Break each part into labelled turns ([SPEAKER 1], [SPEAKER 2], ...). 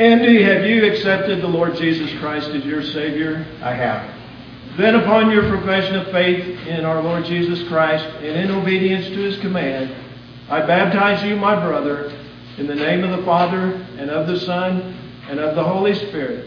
[SPEAKER 1] Andy, have you accepted the Lord Jesus Christ as your Savior?
[SPEAKER 2] I have.
[SPEAKER 1] Then upon your profession of faith in our Lord Jesus Christ and in obedience to His command, I baptize you, my brother, in the name of the Father and of the Son and of the Holy Spirit.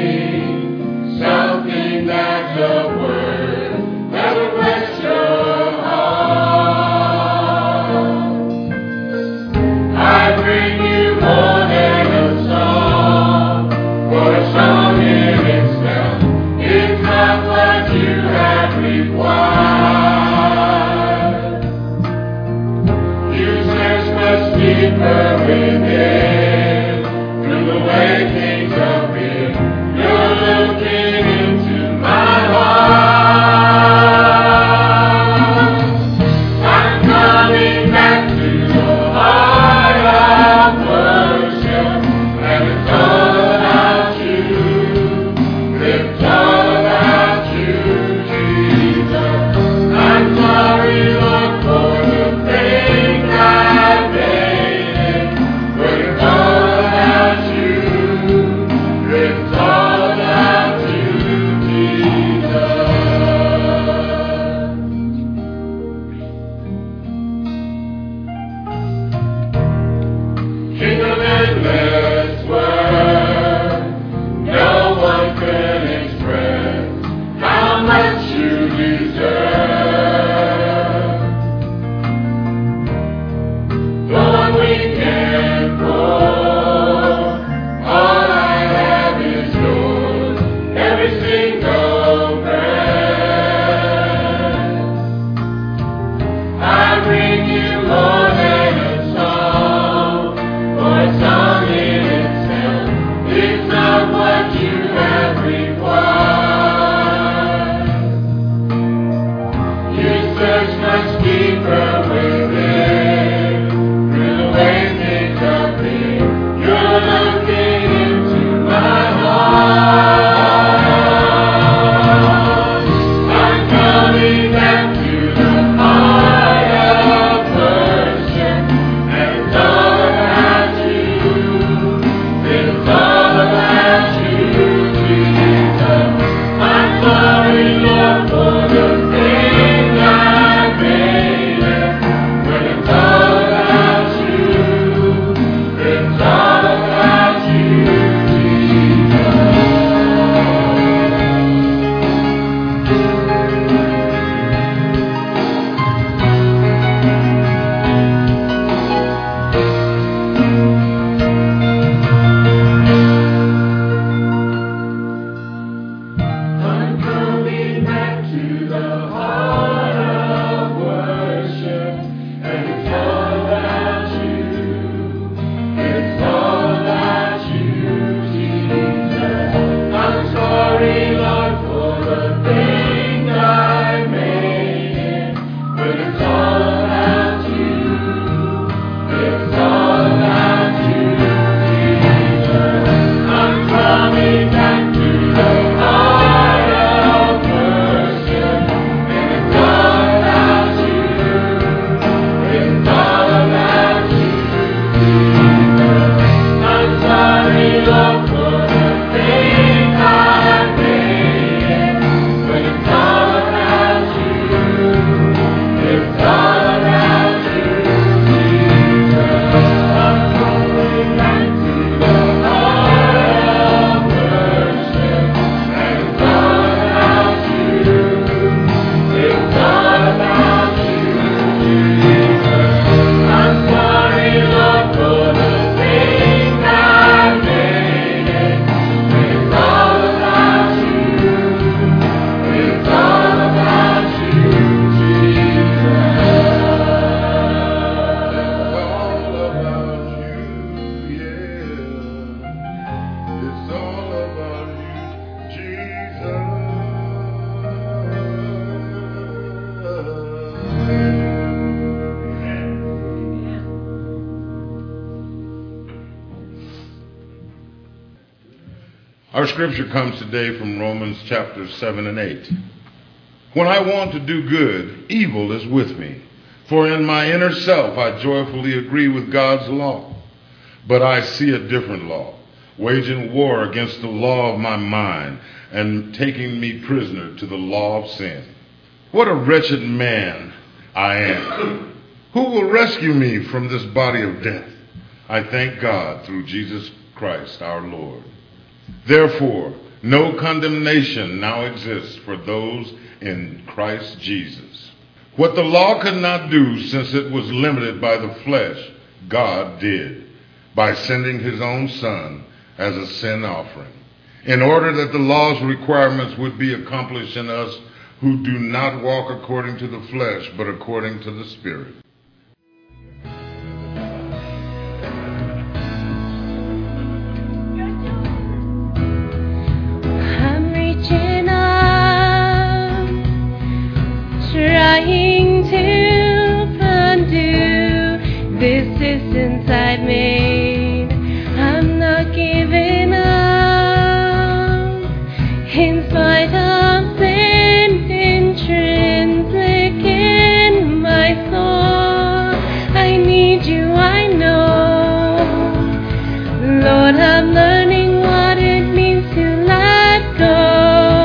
[SPEAKER 3] Something that the word that will bless your
[SPEAKER 2] Our scripture comes today from Romans chapter 7 and 8. When I want to do good, evil is with me. For in my inner self I joyfully agree with God's law. But I see a different law, waging war against the law of my mind and taking me prisoner to the law of sin. What a wretched man I am. Who will rescue me from this body of death? I thank God through Jesus Christ our Lord. Therefore, no condemnation now exists for those in Christ Jesus. What the law could not do, since it was limited by the flesh, God did, by sending his own Son as a sin offering, in order that the law's requirements would be accomplished in us who do not walk according to the flesh, but according to the Spirit.
[SPEAKER 3] Trying to undo this distance I've made. I'm not giving up in spite of sin intrinsic in my soul. I need you, I know. Lord, I'm learning what it means to let go.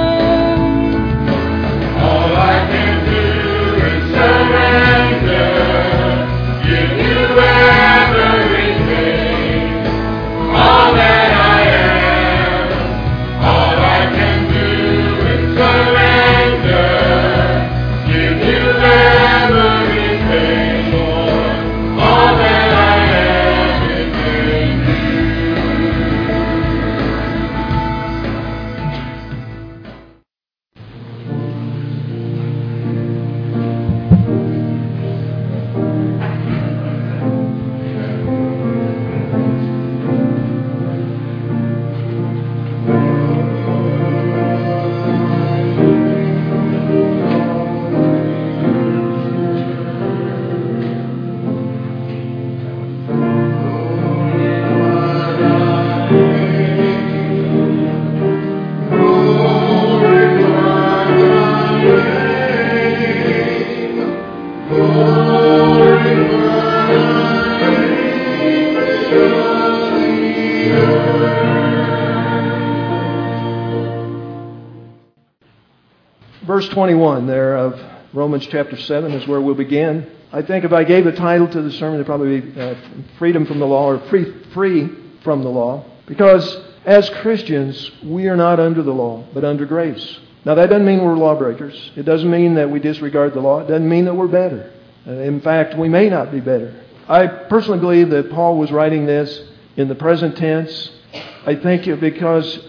[SPEAKER 1] Verse 21 there of Romans chapter 7 is where we'll begin. I think if I gave a title to the sermon, it'd probably be Freedom from the Law, or Free from the Law. Because as Christians, we are not under the law, but under grace. Now that doesn't mean we're lawbreakers. It doesn't mean that we disregard the law. It doesn't mean that we're better. In fact, we may not be better. I personally believe that Paul was writing this in the present tense. I think because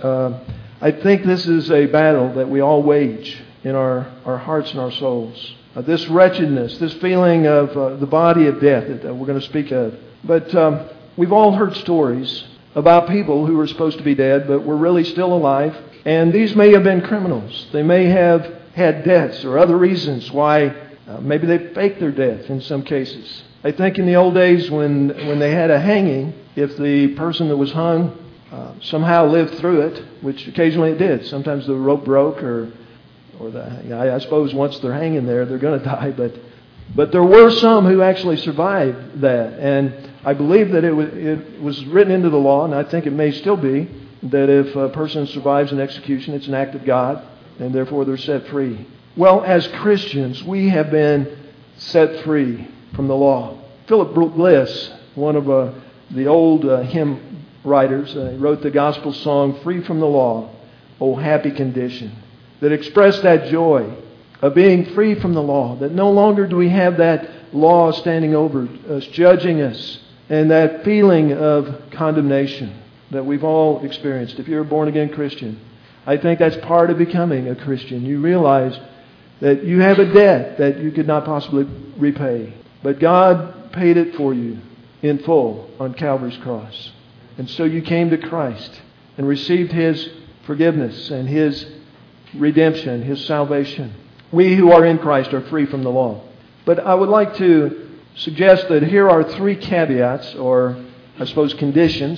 [SPEAKER 1] I think this is a battle that we all wage in our hearts and our souls. This wretchedness, this feeling of the body of death that we're going to speak of. But we've all heard stories about people who were supposed to be dead but were really still alive. And these may have been criminals. They may have had debts or other reasons why maybe they faked their death in some cases. I think in the old days when they had a hanging, if the person that was hung somehow lived through it, which occasionally it did. Sometimes the rope broke or I suppose once they're hanging there, they're going to die. But there were some who actually survived that. And I believe that it was written into the law, and I think it may still be, that if a person survives an execution, it's an act of God, and therefore they're set free. Well, as Christians, we have been set free from the law. Philip Bliss, one of the old hymn writers, he wrote the gospel song, Free from the Law, O Happy Condition, that expressed that joy of being free from the law, that no longer do we have that law standing over us, judging us, and that feeling of condemnation that we've all experienced. If you're a born-again Christian, I think that's part of becoming a Christian. You realize that you have a debt that you could not possibly repay, but God paid it for you in full on Calvary's cross. And so you came to Christ and received His forgiveness and His redemption, His salvation. We who are in Christ are free from the law. But I would like to suggest that here are three caveats, or I suppose conditions,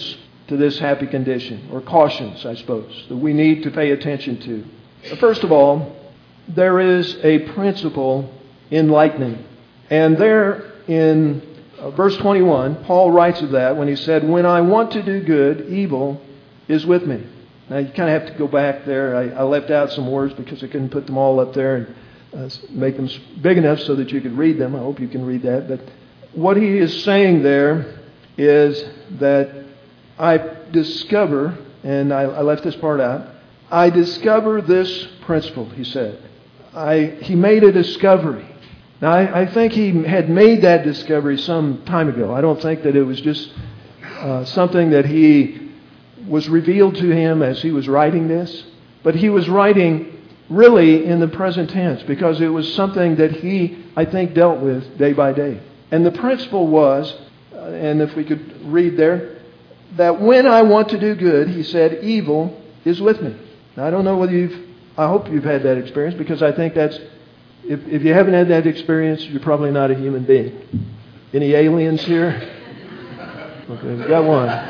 [SPEAKER 1] to this happy condition, or cautions, I suppose, that we need to pay attention to. First of all, there is a principle in lightning. And there in verse 21, Paul writes of that when he said, when I want to do good, evil is with me. Now, you kind of have to go back there. I left out some words because I couldn't put them all up there and make them big enough so that you could read them. I hope you can read that. But what he is saying there is that I discover, and I left this part out, I discover this principle, he said. He made a discovery. Now, I think he had made that discovery some time ago. I don't think that it was just something that he was revealed to him as he was writing this. But he was writing really in the present tense because it was something that he, I think, dealt with day by day. And the principle was, and if we could read there, that when I want to do good, he said, evil is with me. Now, I don't know whether I hope you've had that experience, because I think that's, if you haven't had that experience, you're probably not a human being. Any aliens here? Okay, we've got one.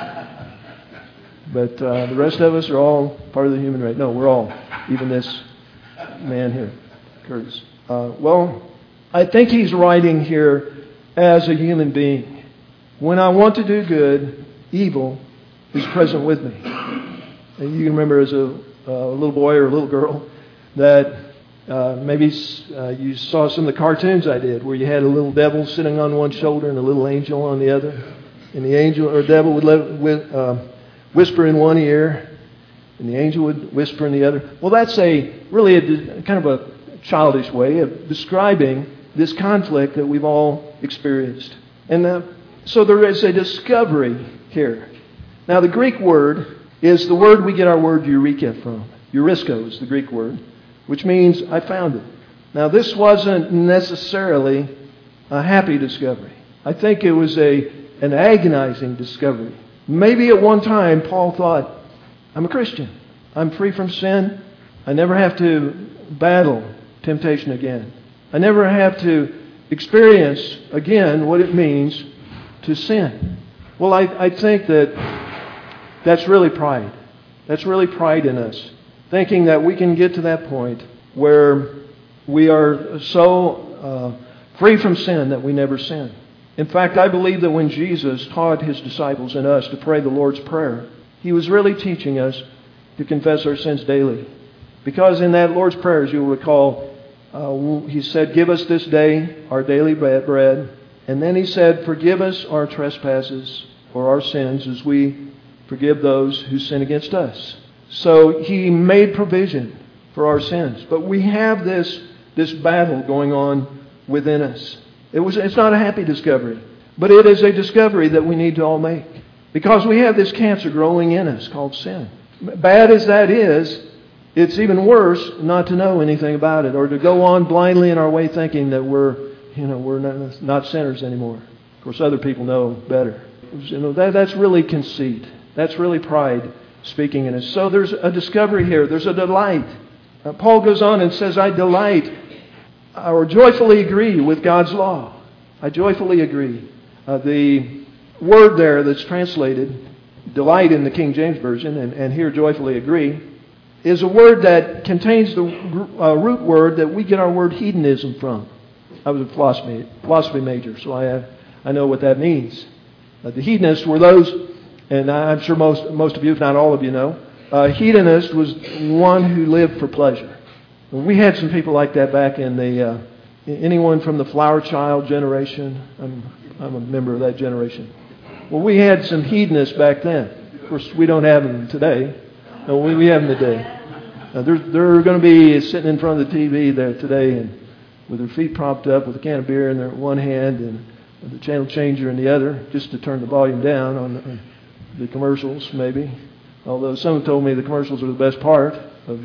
[SPEAKER 1] But the rest of us are all part of the human race. No, we're all, even this man here, Curtis. Well, I think he's writing here as a human being. When I want to do good, evil is present with me. And you can remember as a little boy or a little girl that maybe you saw some of the cartoons I did where you had a little devil sitting on one shoulder and a little angel on the other. And the angel or devil would whisper in one ear and the angel would whisper in the other. Well, that's really a kind of a childish way of describing this conflict that we've all experienced. And so there is a discovery here. Now, the Greek word is the word we get our word eureka from. Eurisko is the Greek word, which means I found it. Now, this wasn't necessarily a happy discovery. I think it was an agonizing discovery. Maybe at one time Paul thought, I'm a Christian. I'm free from sin. I never have to battle temptation again. I never have to experience again what it means to sin. Well, I think that's really pride. That's really pride in us. Thinking that we can get to that point where we are so free from sin that we never sin. In fact, I believe that when Jesus taught His disciples and us to pray the Lord's Prayer, He was really teaching us to confess our sins daily. Because in that Lord's Prayer, as you'll recall, He said, give us this day our daily bread. And then He said, forgive us our trespasses or our sins as we forgive those who sin against us. So He made provision for our sins. But we have this battle going on within us. It's not a happy discovery, but it is a discovery that we need to all make. Because we have this cancer growing in us called sin. Bad as that is, it's even worse not to know anything about it or to go on blindly in our way thinking that we're not sinners anymore. Of course, other people know better. That's really conceit. That's really pride speaking in us. So there's a discovery here. There's a delight. Paul goes on and says, I delight or joyfully agree with God's law. I joyfully agree. The word there that's translated, delight in the King James Version, and here joyfully agree, is a word that contains the root word that we get our word hedonism from. I was a philosophy major, so I know what that means. The hedonists were those, and I'm sure most of you, if not all of you, know, hedonist was one who lived for pleasure. We had some people like that back in anyone from the Flower Child generation. I'm a member of that generation. Well, we had some hedonists back then. Of course, we don't have them today. No, we have them today. They're going to be sitting in front of the TV there today and with their feet propped up with a can of beer in their one hand and the channel changer in the other, just to turn the volume down on the commercials, maybe. Although some told me the commercials are the best part of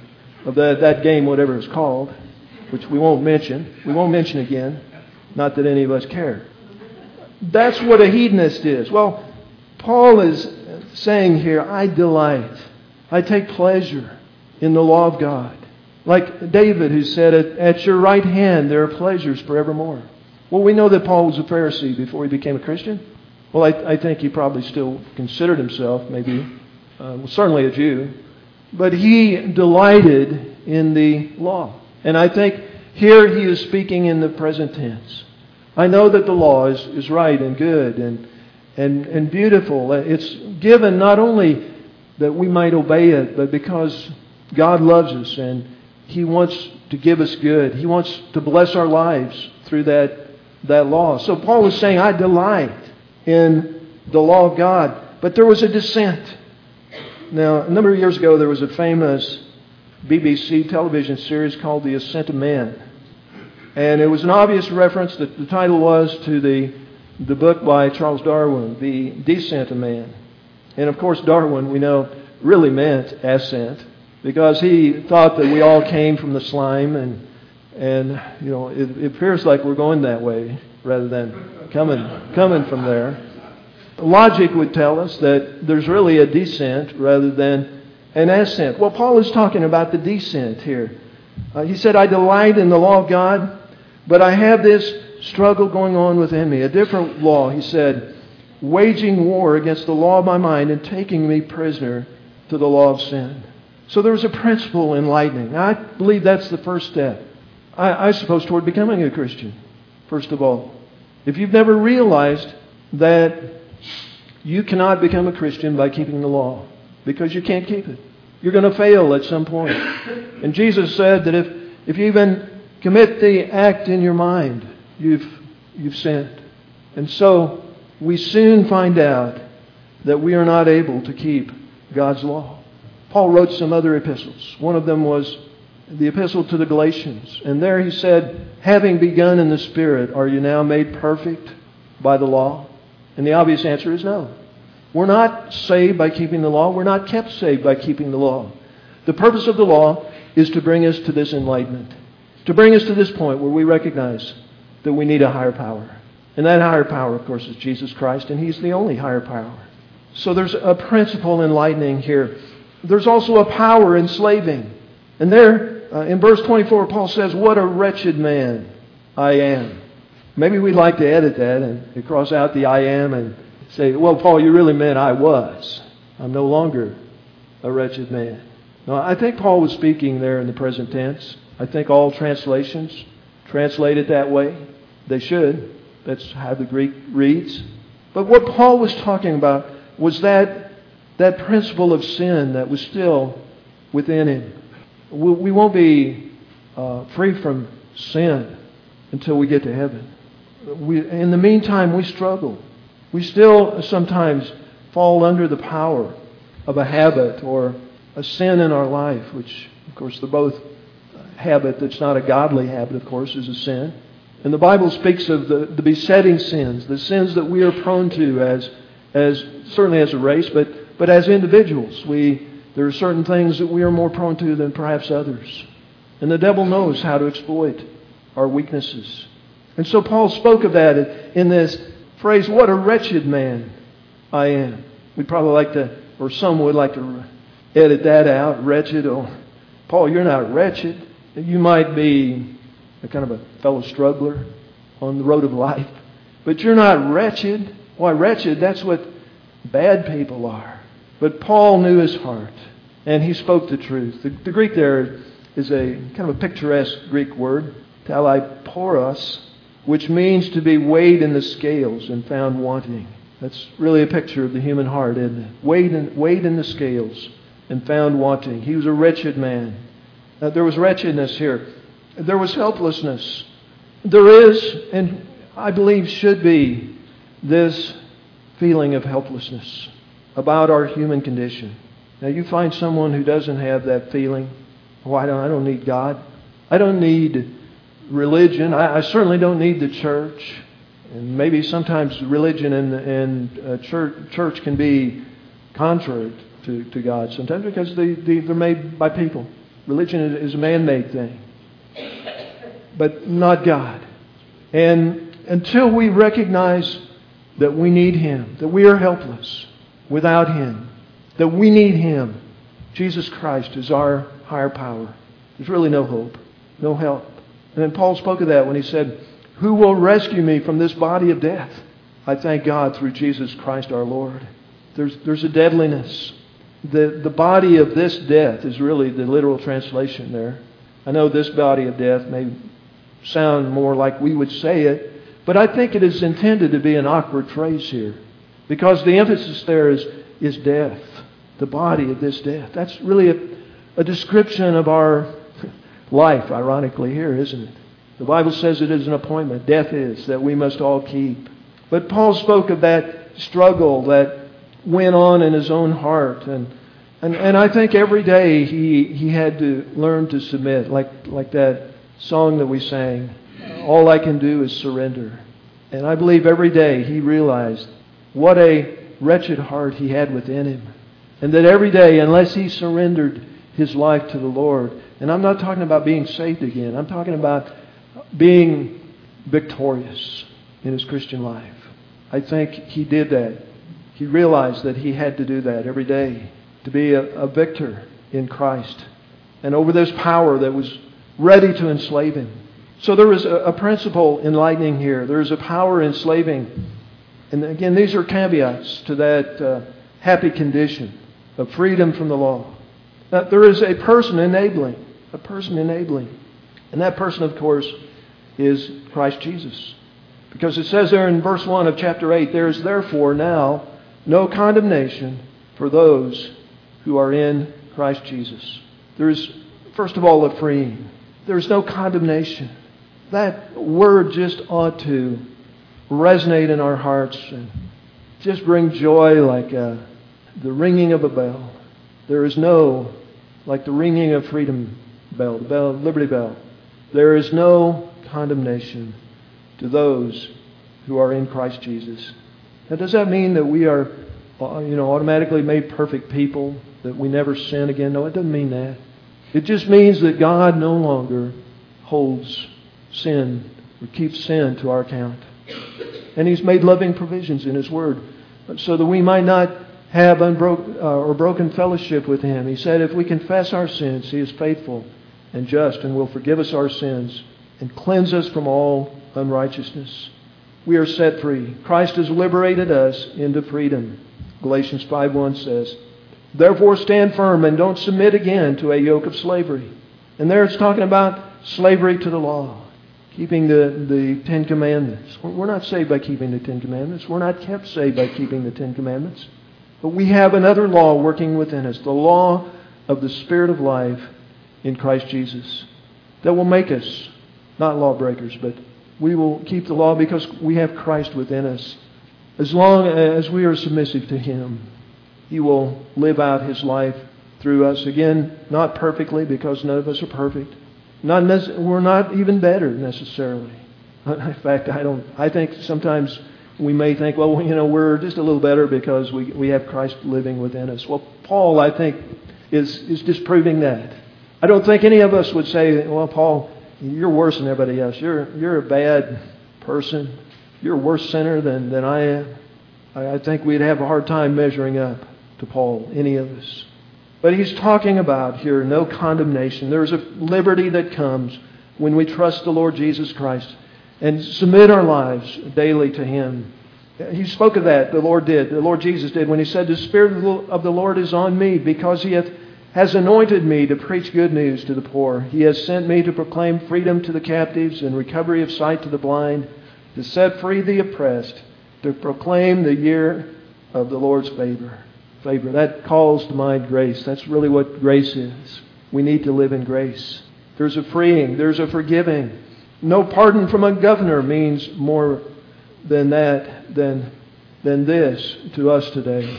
[SPEAKER 1] that game, whatever it's called, which we won't mention. We won't mention again. Not that any of us care. That's what a hedonist is. Well, Paul is saying here, I delight. I take pleasure in the law of God. Like David, who said, at your right hand there are pleasures forevermore. Well, we know that Paul was a Pharisee before he became a Christian. Well, I think he probably still considered himself maybe, certainly a Jew, but he delighted in the law. And I think here he is speaking in the present tense. I know that the law is right and good and beautiful. It's given not only that we might obey it, but because God loves us and He wants to give us good. He wants to bless our lives through that law. So Paul was saying, I delight in the law of God. But there was a dissent. Now, a number of years ago, there was a famous BBC television series called The Ascent of Man. And it was an obvious reference that the title was to the book by Charles Darwin, The Descent of Man. And of course, Darwin, we know, really meant ascent, because he thought that we all came from the slime, and it appears like we're going that way rather than coming from there. Logic would tell us that there's really a descent rather than an ascent. Well, Paul is talking about the descent here. He said, I delight in the law of God, but I have this struggle going on within me. A different law, he said, waging war against the law of my mind and taking me prisoner to the law of sin. So there was a principle enlightening. I believe that's the first step, I suppose, toward becoming a Christian, first of all. If you've never realized that you cannot become a Christian by keeping the law, because you can't keep it. You're going to fail at some point. And Jesus said that if you even commit the act in your mind, you've sinned. And so we soon find out that we are not able to keep God's law. Paul wrote some other epistles. One of them was the epistle to the Galatians. And there he said, having begun in the Spirit, are you now made perfect by the law? And the obvious answer is no. We're not saved by keeping the law. We're not kept saved by keeping the law. The purpose of the law is to bring us to this enlightenment, to bring us to this point where we recognize that we need a higher power. And that higher power, of course, is Jesus Christ, and He's the only higher power. So there's a principle enlightening here. There's also a power enslaving. And there, in verse 24, Paul says, what a wretched man I am. Maybe we'd like to edit that and cross out the I am and say, well, Paul, you really meant I was. I'm no longer a wretched man. No, I think Paul was speaking there in the present tense. I think all translations translate it that way. They should. That's how the Greek reads. But what Paul was talking about was that principle of sin that was still within him. We won't be free from sin until we get to heaven. In the meantime, we struggle. We still sometimes fall under the power of a habit or a sin in our life, which, of course, they're both habit that's not a godly habit, of course, is a sin. And the Bible speaks of the besetting sins, the sins that we are prone to as certainly as a race, but as individuals. There are certain things that we are more prone to than perhaps others. And the devil knows how to exploit our weaknesses. And so Paul spoke of that in this phrase, what a wretched man I am. We'd probably like to, or some would like to edit that out, wretched. Oh, Paul, you're not wretched. You might be a kind of a fellow struggler on the road of life, but you're not wretched. Why, wretched, that's what bad people are. But Paul knew his heart, and he spoke the truth. The Greek there is a kind of a picturesque Greek word, talaiporos, which means to be weighed in the scales and found wanting. That's really a picture of the human heart, isn't it? Weighed in the scales and found wanting. He was a wretched man. There was wretchedness here. There was helplessness. There is, and I believe should be, this feeling of helplessness about our human condition. Now, you find someone who doesn't have that feeling. Oh, I don't need God. I don't need religion. I certainly don't need the church. And maybe sometimes religion and church can be contrary to God sometimes because they're made by people. Religion is a man-made thing, but not God. And until we recognize that we need Him, that we are helpless without Him, that we need Him, Jesus Christ is our higher power. There's really no hope, no help. And then Paul spoke of that when he said, who will rescue me from this body of death? I thank God through Jesus Christ our Lord. There's a deadliness. The body of this death is really the literal translation there. I know this body of death may sound more like we would say it, but I think it is intended to be an awkward phrase here, because the emphasis there is death, the body of this death. That's really a description of our life, ironically, here, isn't it? The Bible says it is an appointment. Death is, that we must all keep. But Paul spoke of that struggle that went on in his own heart. And I think every day he had to learn to submit, like that song that we sang, all I can do is surrender. And I believe every day he realized what a wretched heart he had within him. And that every day, unless he surrendered his life to the Lord, and I'm not talking about being saved again, I'm talking about being victorious in his Christian life. I think he did that. He realized that he had to do that every day to be a victor in Christ and over this power that was ready to enslave him. So there was a principle enlightening here. There is a power enslaving. And again, these are caveats to that happy condition of freedom from the law. That there is a person enabling. And that person, of course, is Christ Jesus. Because it says there in verse 1 of chapter 8, there is therefore now no condemnation for those who are in Christ Jesus. There is, first of all, a freeing. There is no condemnation. That word just ought to resonate in our hearts and just bring joy like the ringing of a bell. There is no, like the ringing of freedom bell, the bell, Liberty Bell. There is no condemnation to those who are in Christ Jesus. Now, does that mean that we are, automatically made perfect people, that we never sin again? No, it doesn't mean that. It just means that God no longer holds sin or keeps sin to our account. And He's made loving provisions in His Word so that we might not have broken fellowship with Him. He said if we confess our sins, He is faithful and just and will forgive us our sins and cleanse us from all unrighteousness. We are set free. Christ has liberated us into freedom. Galatians 5:1 says, therefore stand firm and don't submit again to a yoke of slavery. And there it's talking about slavery to the law. Keeping the Ten Commandments. We're not saved by keeping the Ten Commandments. We're not kept saved by keeping the Ten Commandments. But we have another law working within us. The law of the Spirit of life in Christ Jesus. That will make us not lawbreakers, but we will keep the law because we have Christ within us. As long as we are submissive to Him, He will live out His life through us. Again, not perfectly because none of us are perfect. We're not even better necessarily. In fact, I think sometimes we may think, well, we're just a little better because we have Christ living within us. Well, Paul, I think, is disproving that. I don't think any of us would say, well, Paul, you're worse than everybody else. You're a bad person. You're a worse sinner than I am. I think we'd have a hard time measuring up to Paul, any of us. But he's talking about here no condemnation. There's a liberty that comes when we trust the Lord Jesus Christ and submit our lives daily to Him. He spoke of that, the Lord Jesus did, when He said, the Spirit of the Lord is on me because He has anointed me to preach good news to the poor. He has sent me to proclaim freedom to the captives and recovery of sight to the blind, to set free the oppressed, to proclaim the year of the Lord's favor. That calls to mind grace. That's really what grace is. We need to live in grace. There's a freeing. There's a forgiving. No pardon from a governor means more than that, than this to us today.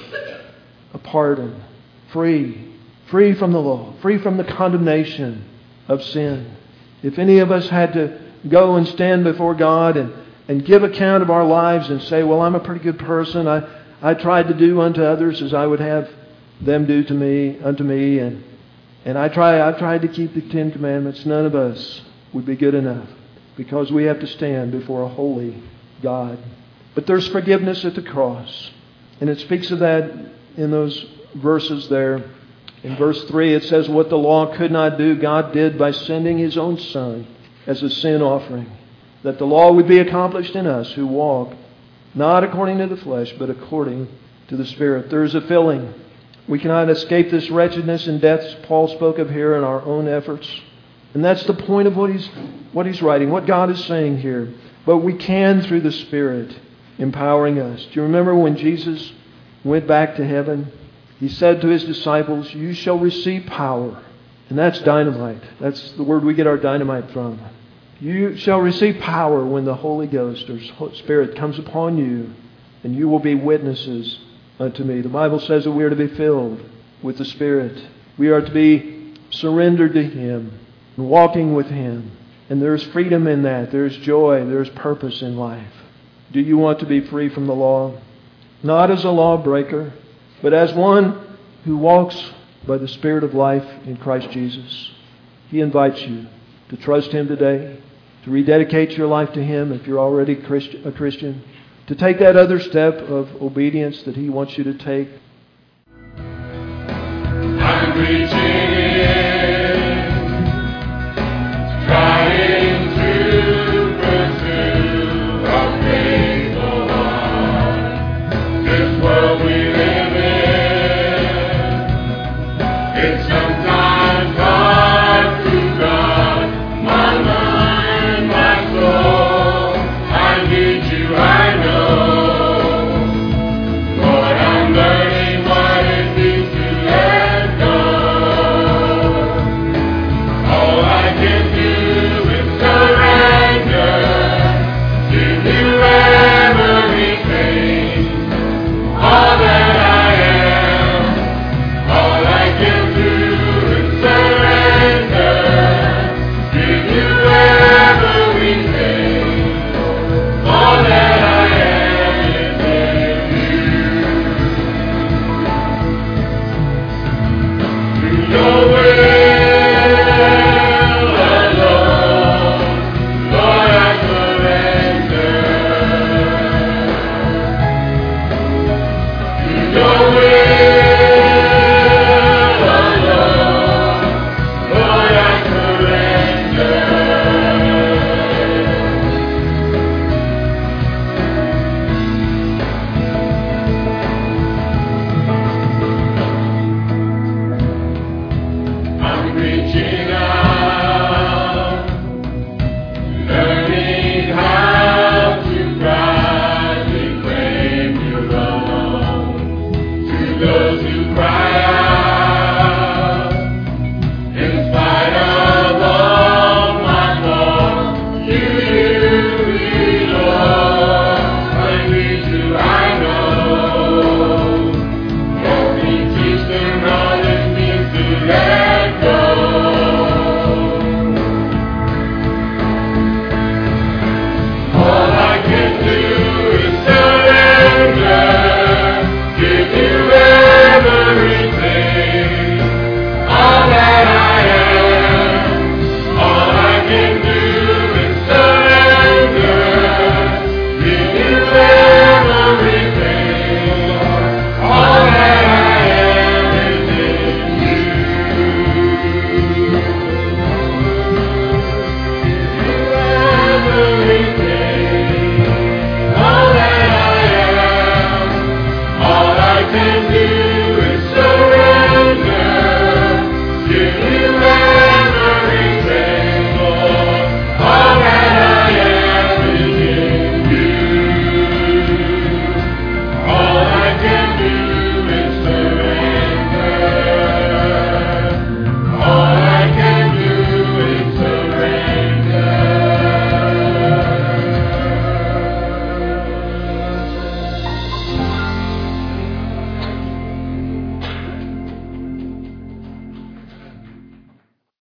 [SPEAKER 1] A pardon. Free. Free from the law. Free from the condemnation of sin. If any of us had to go and stand before God and give account of our lives and say, well, I'm a pretty good person. I tried to do unto others as I would have them do unto me, and I tried to keep the Ten Commandments. None of us would be good enough because we have to stand before a holy God. But there's forgiveness at the cross, and it speaks of that in those verses there. In verse 3 it says, what the law could not do, God did by sending His own Son as a sin offering, that the law would be accomplished in us who walk not according to the flesh, but according to the Spirit. There is a filling. We cannot escape this wretchedness and death Paul spoke of here in our own efforts. And that's the point of what he's writing, what God is saying here. But we can through the Spirit empowering us. Do you remember when Jesus went back to heaven? He said to His disciples, "You shall receive power." And that's dynamite. That's the word we get our dynamite from. You shall receive power when the Holy Ghost or Spirit comes upon you, and you will be witnesses unto me. The Bible says that we are to be filled with the Spirit. We are to be surrendered to Him and walking with Him. And there's freedom in that. There's joy. There's purpose in life. Do you want to be free from the law? Not as a lawbreaker, but as one who walks by the Spirit of life in Christ Jesus. He invites you to trust Him today, to rededicate your life to Him if you're already a Christian, to take that other step of obedience that He wants you to take.
[SPEAKER 4] I'm reaching in.